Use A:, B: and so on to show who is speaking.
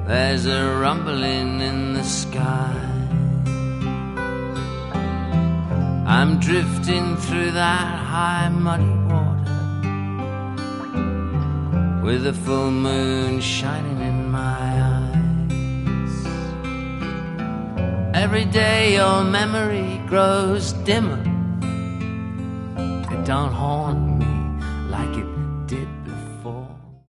A: there's a rumbling in the sky. I'm drifting through that high muddy water with a full moon shining in my eyes. Every day your memory grows dimmer. It don't haunt me